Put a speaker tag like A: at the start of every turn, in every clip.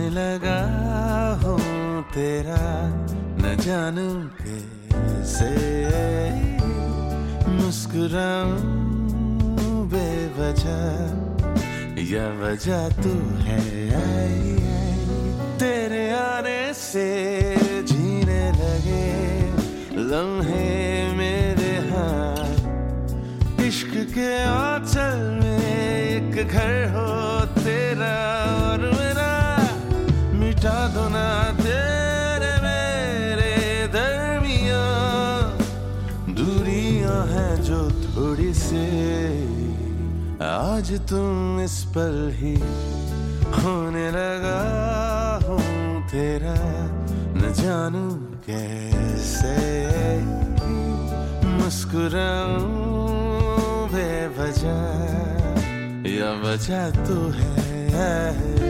A: लगा हूँ तेरा, न जानू कैसे मुस्कुराऊं बेवजह, या वजह तू है। तेरे आने से जीने लगे लम्हे मेरे हाथ, इश्क के आंचल में एक घर हो तेरा और मेरा। मिटा दो ना तेरे मेरे दरमियां, दूरियां हैं जो थोड़ी सी, आज तुम इस पल ही होने लगा हूँ तेरा, न जानू कैसे मुस्कुराऊं बेवजह, या वजह तो है।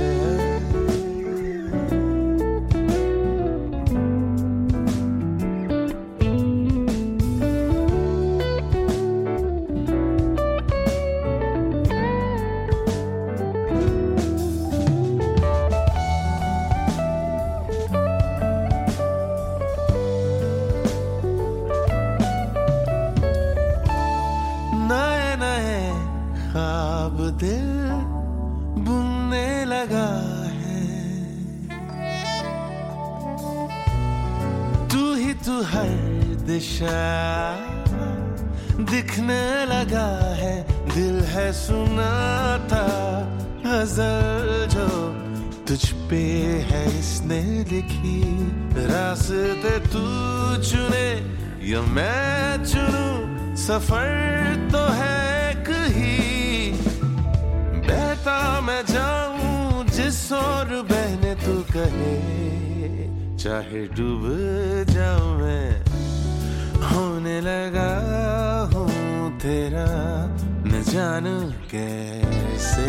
A: ख्वाब दिल बुनने लगा है, तू ही तू हर दिशा दिखने लगा है। दिल है सुनाता गजल जो तुझ पे है इसने लिखी, रास्ते तू चुने या मैं चुनूं, सफर तो है कहीं बहता मैं जाऊं जिस और बहने तू कहे, चाहे डूब जाऊं मैं। होने लगा हूँ तेरा, न जानू कैसे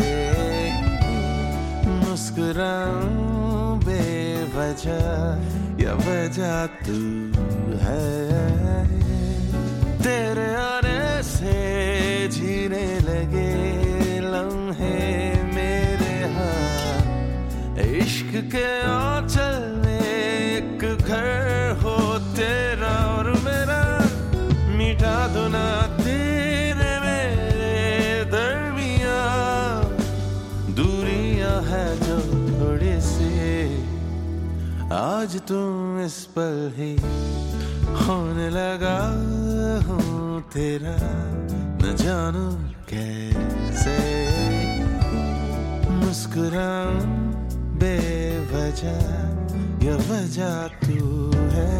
A: मुस्कुराऊं बेवजह, या वजह तू है। तेरे आने से जीने लगे लम्हे मेरे हाथ, इश्क के आंचल में एक घर हो तेरा और मेरा। मिटा दो ना तेरे मेरे दरमियां, दूरियां हैं जो थोड़ी सी, आज तुम इस पल ही होने लगा हूँ तेरा, न जानू कैसे मुस्कुराऊं बेवजह, या वजह तू है।